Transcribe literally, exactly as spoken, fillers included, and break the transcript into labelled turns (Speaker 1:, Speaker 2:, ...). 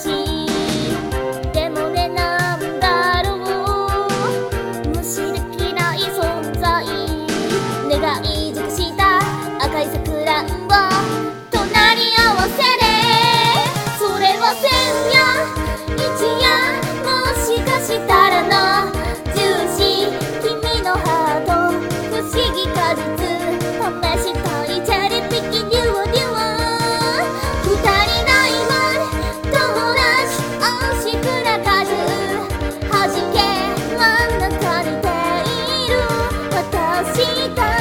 Speaker 1: しでもね、なんだろう、無視できない存在、願い尽くした赤いさくらんぼ隣り合わせで、それは千夜一夜、もしかしたらのジューシー、君のハート不思議果実試したいチェリーピッキデュオデュオ、二人の今友達惜しくな果汁はじけ真ん中にている私たち